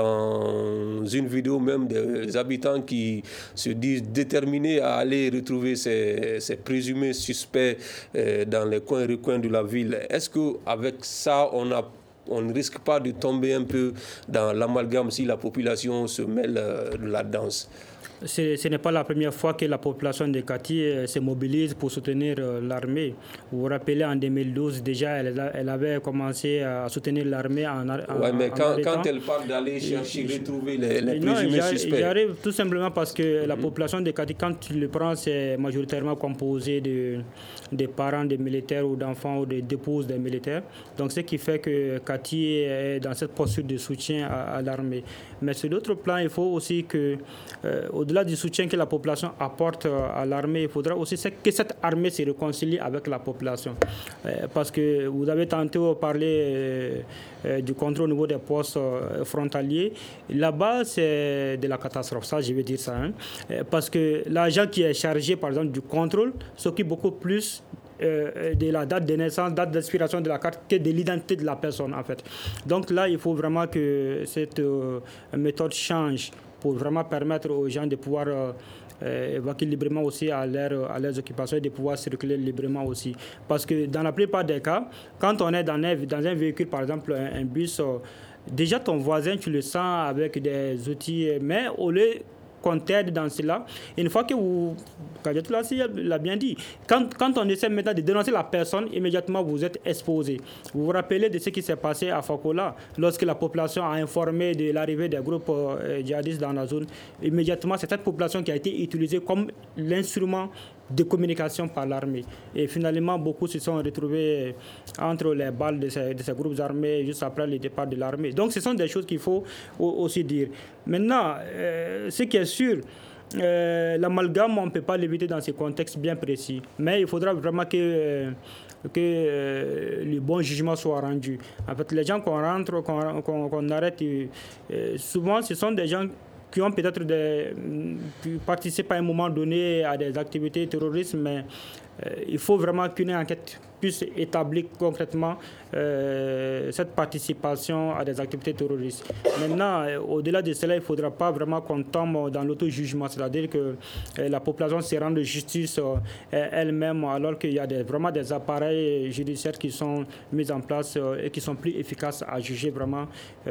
dans une vidéo même des habitants qui se disent déterminés à aller retrouver ces, ces prisonniers présumés suspects euh, dans les coins et recoins de la ville. Est-ce qu'avec ça, on a on ne risque pas de tomber un peu dans l'amalgame si la population se mêle euh, de la danse? Ce, ce n'est pas la première fois que la population de Kati euh, se mobilise pour soutenir euh, l'armée. Vous vous rappelez, en deux mille douze, déjà, elle, elle avait commencé à soutenir l'armée en, en Oui, mais en quand, arrêtant. quand elle parle d'aller chercher, et, retrouver les, les non, présumés suspects... J'y arrive tout simplement parce que mm-hmm. la population de Kati, quand tu le prends, c'est majoritairement composé de, de parents des militaires ou d'enfants ou d'épouses des militaires. Donc, ce qui fait que Kati est dans cette posture de soutien à, à l'armée. Mais sur d'autres plans, il faut aussi que... Euh, au-delà du soutien que la population apporte à l'armée, il faudra aussi que cette armée se réconcilie avec la population. Parce que vous avez tantôt parlé du contrôle au niveau des postes frontaliers. Là-bas, c'est de la catastrophe, ça, je vais dire ça. Hein. Parce que l'agent qui est chargé, par exemple, du contrôle s'occupe beaucoup plus Euh, de la date de naissance, date d'expiration de la carte que de l'identité de la personne, en fait. Donc là, il faut vraiment que cette euh, méthode change pour vraiment permettre aux gens de pouvoir euh, euh, évacuer librement aussi à, leur, à leurs occupations et de pouvoir circuler librement aussi. Parce que dans la plupart des cas, quand on est dans un, dans un véhicule, par exemple un, un bus, euh, déjà ton voisin, tu le sens avec des outils, mais au lieu qu'on t'aide dans cela. Une fois que vous, Kadiatou l'a bien dit, quand, quand on essaie maintenant de dénoncer la personne, immédiatement vous êtes exposé. Vous vous rappelez de ce qui s'est passé à Fakola, lorsque la population a informé de l'arrivée des groupes euh, djihadistes dans la zone. Immédiatement, c'est cette population qui a été utilisée comme l'instrument de communication par l'armée. Et finalement, beaucoup se sont retrouvés entre les balles de ces, de ces groupes armés juste après le départ de l'armée. Donc, ce sont des choses qu'il faut aussi dire. Maintenant, euh, ce qui est sûr, euh, l'amalgame, on ne peut pas l'éviter dans ces contextes bien précis. Mais il faudra vraiment que... Euh, que euh, le bon jugement soit rendu. En fait, les gens qu'on rentre, qu'on, qu'on, qu'on arrête, euh, souvent, ce sont des gens qui ont peut-être des, qui participent à un moment donné à des activités terroristes, mais euh, il faut vraiment qu'une enquête puisse établir concrètement euh, cette participation à des activités terroristes. Maintenant, euh, au-delà de cela, il ne faudra pas vraiment qu'on tombe dans l'auto-jugement, c'est-à-dire que euh, la population se rende justice euh, elle-même, alors qu'il y a des, vraiment des appareils judiciaires qui sont mis en place euh, et qui sont plus efficaces à juger vraiment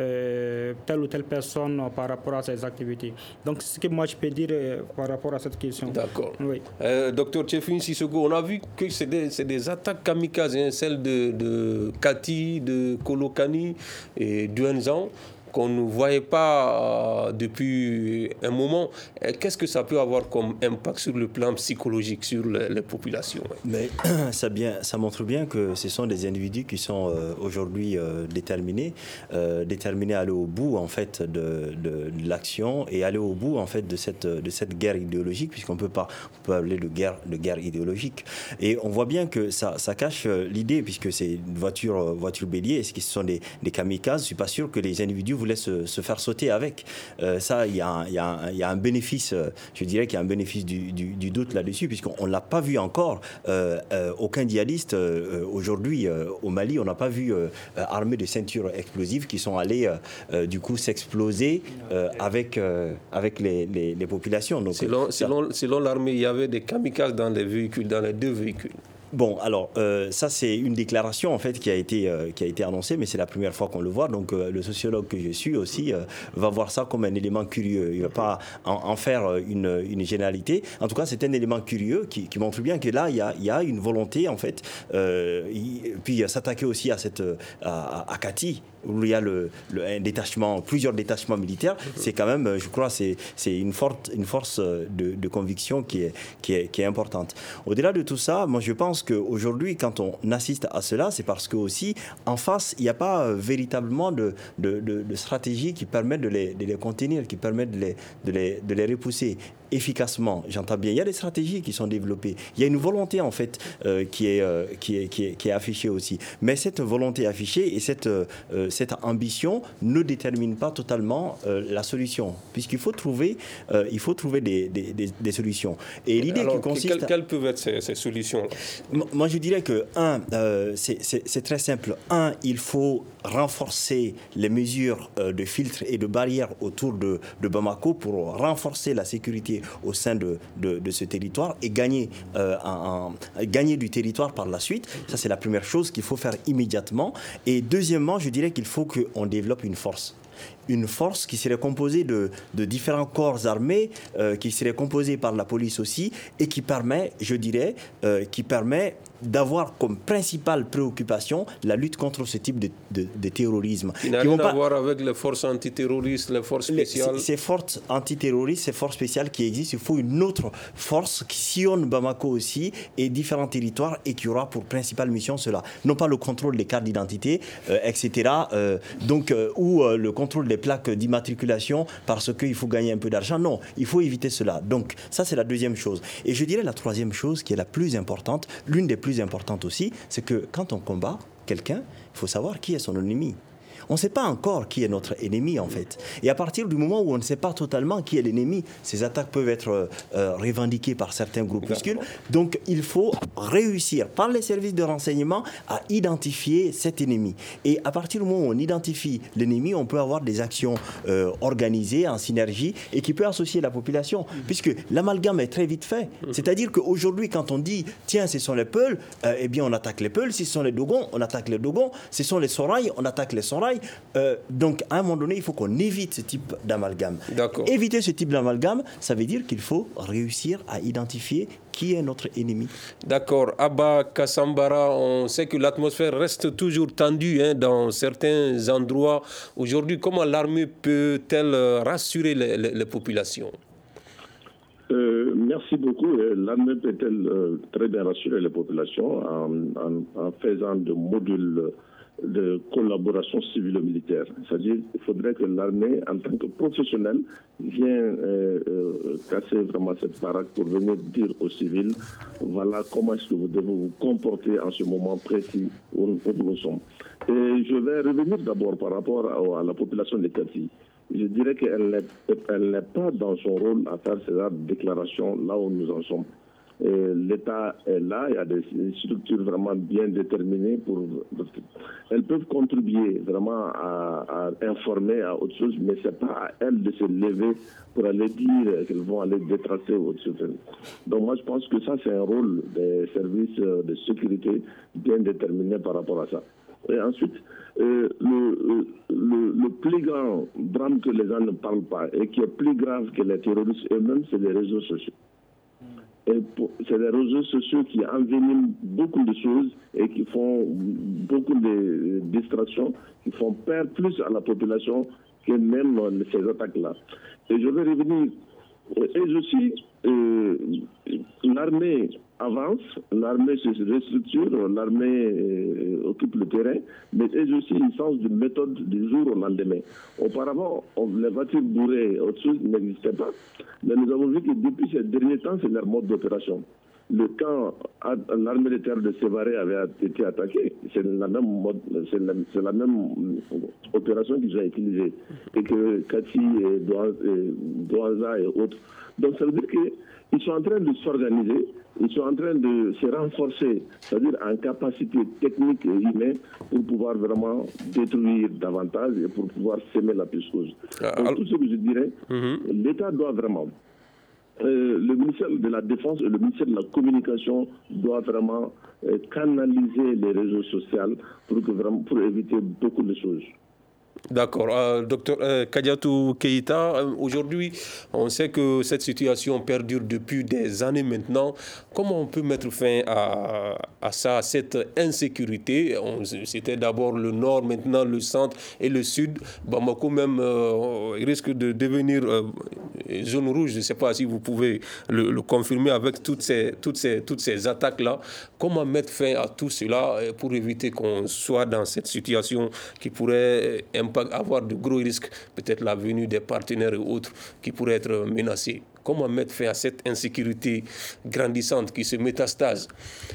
euh, telle ou telle personne euh, par rapport à ces activités. Donc, c'est ce que moi je peux dire euh, par rapport à cette question. D'accord. Oui. Euh, docteur Tchefin Sissoko, on a vu que c'est des, c'est des attaques kamikazes, hein, celles de, de Kati, de Kolokani et d'Uenzan, qu'on ne voyait pas euh, depuis un moment. Qu'est-ce que ça peut avoir comme impact sur le plan psychologique sur les, les populations? Mais ça, bien, ça montre bien que ce sont des individus qui sont euh, aujourd'hui euh, déterminés, euh, déterminés à aller au bout en fait de, de, de l'action et aller au bout en fait de cette, de cette guerre idéologique, puisqu'on peut pas, on peut parler de guerre, de guerre idéologique. Et on voit bien que ça, ça cache l'idée, puisque c'est une voiture, voiture bélier, et ce sont des, des kamikazes. Je suis pas sûr que les individus voulaient Se, se faire sauter avec. Euh, ça, il y, y, y a un bénéfice, je dirais qu'il y a un bénéfice du, du, du doute là-dessus, puisqu'on ne l'a pas vu encore. Euh, euh, aucun djihadiste euh, aujourd'hui euh, au Mali, on n'a pas vu euh, armé de ceintures explosives qui sont allés euh, du coup s'exploser euh, avec, euh, avec les, les, les populations. Donc, selon selon, selon l'armée, il y avait des kamikazes dans les véhicules, dans les deux véhicules. Bon, alors, euh, ça, c'est une déclaration, en fait, qui a été, euh, qui a été annoncée, mais c'est la première fois qu'on le voit. Donc, euh, le sociologue que je suis aussi euh, va voir ça comme un élément curieux. Il ne va pas en, en faire une, une généralité. En tout cas, c'est un élément curieux qui, qui montre bien que là, il y a, il y a une volonté, en fait. Euh, il, puis, s'attaquer aussi à, cette, à, à Kati, où il y a le, le, un détachement, plusieurs détachements militaires. C'est quand même, je crois, c'est, c'est une, forte, une force de, de conviction qui est, qui, est, qui est importante. Au-delà de tout ça, moi, je pense qu'aujourd'hui, quand on assiste à cela, c'est parce qu'aussi, en face, il n'y a pas euh, véritablement de, de, de, de stratégie qui permet de les, de les contenir, qui permet de les, de les, de les repousser efficacement. J'entends bien, il y a des stratégies qui sont développées. Il y a une volonté, en fait, euh, qui, est, euh, qui, est, qui, est, qui est affichée aussi. Mais cette volonté affichée et cette, euh, cette ambition ne déterminent pas totalement euh, la solution, puisqu'il faut trouver, euh, il faut trouver des, des, des, des solutions. Et l'idée Alors, qui consiste... Quelles, quelles peuvent être ces, ces solutions? Moi, je dirais que, un, euh, c'est, c'est, c'est très simple. Un, il faut renforcer les mesures euh, de filtres et de barrières autour de, de Bamako pour renforcer la sécurité au sein de, de, de ce territoire et gagner, euh, en, en, gagner du territoire par la suite. Ça, c'est la première chose qu'il faut faire immédiatement. Et deuxièmement, je dirais qu'il faut qu'on développe une force. Une force qui serait composée de, de différents corps armés, euh, qui serait composée par la police aussi, et qui permet, je dirais, euh, qui permet d'avoir comme principale préoccupation la lutte contre ce type de, de, de terrorisme. Il n'a rien à voir avec les forces antiterroristes, les forces spéciales. Les, ces forces antiterroristes, ces forces spéciales qui existent, il faut une autre force qui sillonne Bamako aussi et différents territoires et qui aura pour principale mission cela. Non pas le contrôle des cartes d'identité, euh, et cetera. Euh, donc, euh, ou euh, le contrôle des plaques d'immatriculation parce qu'il faut gagner un peu d'argent. Non, il faut éviter cela. Donc, ça, c'est la deuxième chose. Et je dirais la troisième chose qui est la plus importante, l'une des plus importantes aussi, c'est que quand on combat quelqu'un, il faut savoir qui est son ennemi. On ne sait pas encore qui est notre ennemi, en fait. Et à partir du moment où on ne sait pas totalement qui est l'ennemi, ces attaques peuvent être euh, revendiquées par certains groupuscules. Donc, il faut réussir, par les services de renseignement, à identifier cet ennemi. Et à partir du moment où on identifie l'ennemi, on peut avoir des actions euh, organisées, en synergie, et qui peut associer la population. Mmh. Puisque l'amalgame est très vite fait. Mmh. C'est-à-dire qu'aujourd'hui, quand on dit, tiens, ce sont les Peuls, euh, eh bien, on attaque les Peuls. Si ce sont les Dogons, on attaque les Dogons. Si ce sont les Soraïs, on attaque les Soraïs. Euh, donc, à un moment donné, il faut qu'on évite ce type d'amalgame. D'accord. Éviter ce type d'amalgame, ça veut dire qu'il faut réussir à identifier qui est notre ennemi. D'accord. Abba Kassambara, on sait que l'atmosphère reste toujours tendue hein, dans certains endroits. Aujourd'hui, comment l'armée peut-elle rassurer les, les, les populations ? Euh, merci beaucoup. L'armée peut-elle euh, très bien rassurer les populations en, en, en faisant de modules de collaboration civilo-militaire. C'est-à-dire qu'il faudrait que l'armée, en tant que professionnelle, vienne euh, euh, casser vraiment cette baraque pour venir dire aux civils, voilà comment est-ce que vous devez vous comporter en ce moment précis où, où nous sommes. Et je vais revenir d'abord par rapport à, à la population de Kati. je dirais qu'elle n'est, elle n'est pas dans son rôle à faire ces déclarations là où nous en sommes. Et l'État est là, il y a des structures vraiment bien déterminées pour. Elles peuvent contribuer vraiment à, à informer à autre chose, mais c'est pas à elles de se lever pour aller dire qu'elles vont aller détracer autre chose. Donc moi je pense que ça c'est un rôle des services de sécurité bien déterminé par rapport à ça. Et ensuite, euh, le, le, le plus grand drame que les gens ne parlent pas et qui est plus grave que les terroristes eux-mêmes, c'est les réseaux sociaux. Et pour, c'est les réseaux sociaux qui enveniment beaucoup de choses et qui font beaucoup de distractions, qui font perdre plus à la population que même ces attaques-là. Et je vais revenir, et aussi, euh, l'armée avance, l'armée se restructure, l'armée euh, occupe le terrain, mais elles aussi une sens de méthode du jour au lendemain. Auparavant, on, les voitures bourrées, autre chose n'existait pas, mais nous avons vu que depuis ces derniers temps, c'est leur mode d'opération. Le camp, l'armée de terre de Sévaré avait été attaqué, c'est la même, mode, c'est la, c'est la même opération qu'ils ont utilisée, et que Kati, Douaza et autres. Donc ça veut dire qu'ils sont en train de s'organiser, ils sont en train de se renforcer, c'est-à-dire en capacité technique et humaine pour pouvoir vraiment détruire davantage et pour pouvoir s'aimer la plus cause. Donc tout ce que je dirais, mm-hmm. l'État doit vraiment, euh, le ministère de la Défense et le ministère de la Communication doivent vraiment euh, canaliser les réseaux sociaux pour, que vraiment, pour éviter beaucoup de choses. D'accord. Euh, docteur euh, Kadiatou Keïta, euh, aujourd'hui, on sait que cette situation perdure depuis des années maintenant. Comment on peut mettre fin à, à ça, à cette insécurité? on, C'était d'abord le nord, maintenant le centre et le sud. Bamako même euh, risque de devenir euh, zone rouge. Je ne sais pas si vous pouvez le, le confirmer avec toutes ces, toutes ces, toutes ces attaques-là. Comment mettre fin à tout cela pour éviter qu'on soit dans cette situation qui pourrait avoir de gros risques, peut-être la venue des partenaires et autres qui pourraient être menacés? Comment mettre fin à cette insécurité grandissante qui se métastase?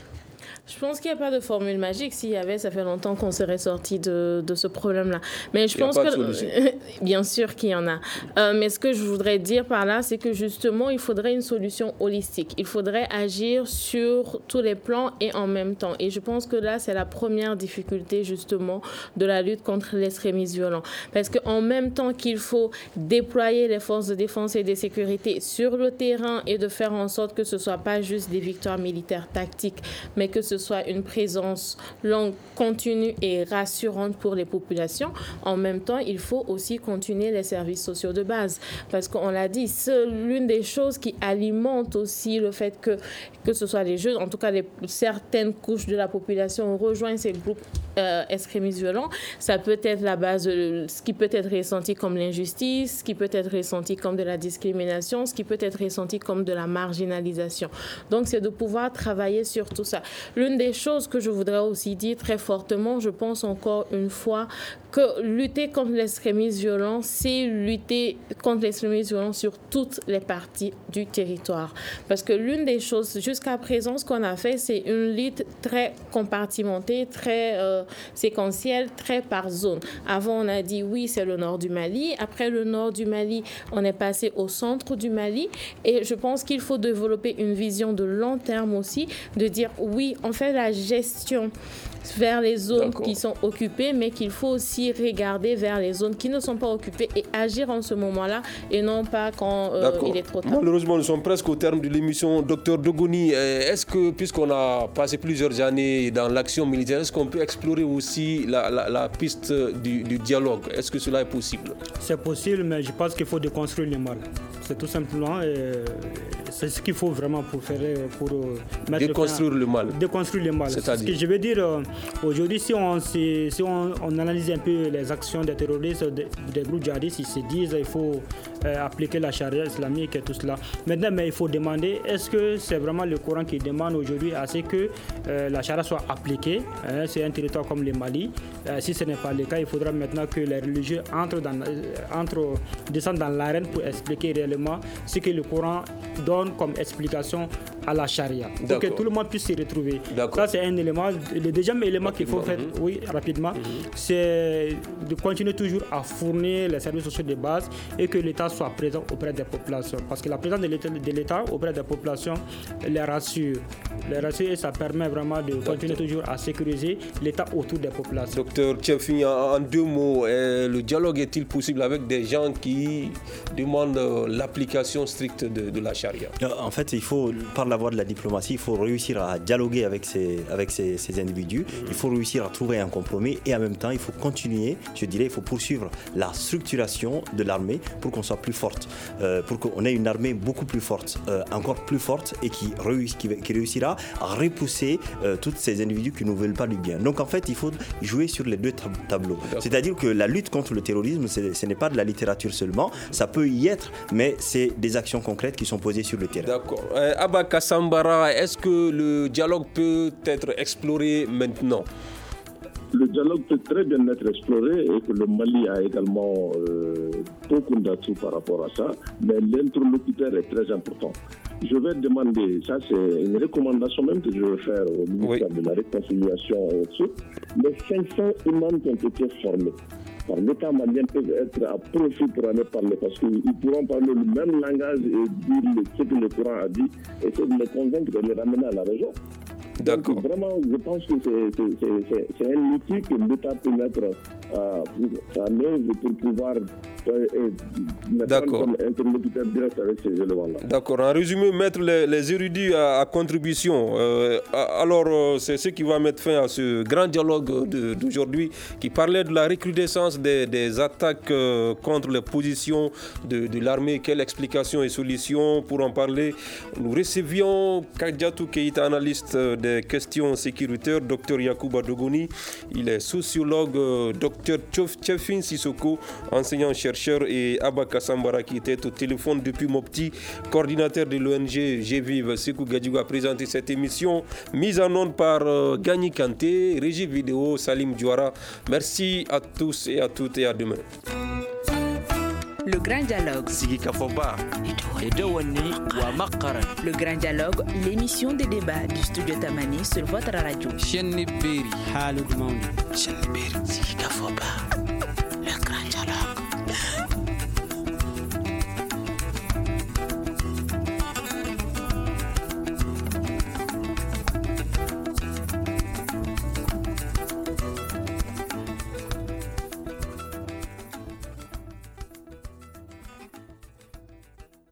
Je pense qu'il n'y a pas de formule magique. S'il y avait, ça fait longtemps qu'on serait sorti de, de ce problème-là. Mais je pense que, bien sûr qu'il y en a. Euh, mais ce que je voudrais dire par là, c'est que justement, il faudrait une solution holistique. Il faudrait agir sur tous les plans et en même temps. Et je pense que là, c'est la première difficulté justement de la lutte contre l'extrémisme violent. Parce qu'en même temps qu'il faut déployer les forces de défense et de sécurité sur le terrain et de faire en sorte que ce ne soit pas juste des victoires militaires tactiques, mais que ce soit une présence longue, continue et rassurante pour les populations. En même temps, il faut aussi continuer les services sociaux de base. Parce qu'on l'a dit, c'est l'une des choses qui alimente aussi le fait que, que ce soit les jeunes, en tout cas les, certaines couches de la population rejoignent ces groupes euh, extrémistes violents. Ça peut être la base, de, ce qui peut être ressenti comme l'injustice, ce qui peut être ressenti comme de la discrimination, ce qui peut être ressenti comme de la marginalisation. Donc, c'est de pouvoir travailler sur tout ça. L'une des choses que je voudrais aussi dire très fortement, je pense encore une fois que lutter contre l'extrémisme violent, c'est lutter contre l'extrémisme violent sur toutes les parties du territoire. Parce que l'une des choses, jusqu'à présent, ce qu'on a fait, c'est une lutte très compartimentée, très euh, séquentielle, très par zone. Avant, on a dit oui, c'est le nord du Mali. Après le nord du Mali, on est passé au centre du Mali. Et je pense qu'il faut développer une vision de long terme aussi, de dire oui, on fait la gestion vers les zones D'accord. qui sont occupées, mais qu'il faut aussi regarder vers les zones qui ne sont pas occupées et agir en ce moment-là et non pas quand euh, il est trop tard. Malheureusement, nous sommes presque au terme de l'émission. Docteur Dogoni, est-ce que, puisqu'on a passé plusieurs années dans l'action militaire, est-ce qu'on peut explorer aussi la, la, la piste du, du dialogue? Est-ce que cela est possible? C'est possible, mais je pense qu'il faut déconstruire le mal. C'est tout simplement, euh, c'est ce qu'il faut vraiment pour faire, pour euh, mettre déconstruire fin, le mal. Déconstruire le mal. C'est-à-dire? Ce que je veux dire, euh, aujourd'hui, si on, si on, on analyse un peu les actions des terroristes, des, des groupes djihadistes, ils se disent qu'il faut euh, appliquer la charia islamique et tout cela. Maintenant, mais il faut demander, est-ce que c'est vraiment le Coran qui demande aujourd'hui à ce que euh, la charia soit appliquée? Hein, c'est un territoire comme le Mali. Euh, si ce n'est pas le cas, il faudra maintenant que les religieux entrent dans, euh, entrent, descendent dans l'arène pour expliquer réellement ce que le Coran donne comme explication à la charia, pour que tout le monde puisse s'y retrouver. Ça, c'est un élément. Le deuxième élément qu'il faut faire, mm-hmm. oui, rapidement, mm-hmm. c'est de continuer toujours à fournir les services sociaux de base et que l'État soit présent auprès des populations. Parce que la présence de l'État, de l'État auprès des populations les rassure. Les rassure et ça permet vraiment de Docteur. continuer toujours à sécuriser l'État autour des populations. Docteur Tchefin, en deux mots, le dialogue est-il possible avec des gens qui demandent l'application stricte de, de la charia? En fait, il faut, par la voie de la diplomatie, il faut réussir à dialoguer avec ces, avec ces, ces individus. Mmh. Il faut réussir à trouver un compromis et en même temps, il faut continuer, je dirais, il faut poursuivre la structuration de l'armée pour qu'on soit plus forte, euh, pour qu'on ait une armée beaucoup plus forte, euh, encore plus forte et qui, réuss, qui, qui réussira à repousser euh, tous ces individus qui ne veulent pas du bien. Donc en fait, il faut jouer sur les deux tab- tableaux. D'accord. C'est-à-dire que la lutte contre le terrorisme, c'est, ce n'est pas de la littérature seulement, ça peut y être, mais c'est des actions concrètes qui sont posées sur le terrain. D'accord. Euh, Abba Kassambara, est-ce que le dialogue peut être exploré maintenant? Le dialogue peut très bien être exploré et que le Mali a également euh, beaucoup d'atouts par rapport à ça, mais l'interlocuteur est très important. Je vais demander, ça c'est une recommandation même que je vais faire au ministère oui. de la Réconciliation et au-dessus, les cinq cents imams qui ont été formés par l'État malien peuvent être à profit pour aller parler parce qu'ils pourront parler le même langage et dire ce que le Coran a dit et essayer de les convaincre de les ramener à la région. D'accord. Donc, vraiment, je pense que c'est, c'est, c'est, c'est un outil que l'État peut mettre euh, en œuvre pour pouvoir euh, mettre comme interlocuteur direct avec ces éléments-là. D'accord. En résumé, mettre les, les érudits à, à contribution. Euh, alors, euh, c'est ce qui va mettre fin à ce grand dialogue de, d'aujourd'hui qui parlait de la recrudescence des, des attaques euh, contre les positions de, de l'armée. Quelle explication et solution pour en parler? Nous recevions Kadiatou Keïta, analyste des questions sécuritaires, docteur Yacouba Dogoni, il est sociologue, euh, docteur Tchefin Sissoko, enseignant-chercheur, et Abba Kassambara qui était au téléphone depuis Mopti, coordinateur de l'O N G G-Vive. Sekou Gadjigou a présenté cette émission, mise en onde par euh, Gagny Kanté, régie vidéo Salim Diouara. Merci à tous et à toutes et à demain. Le grand dialogue. Le grand dialogue, l'émission des débats du studio Tamani sur votre radio.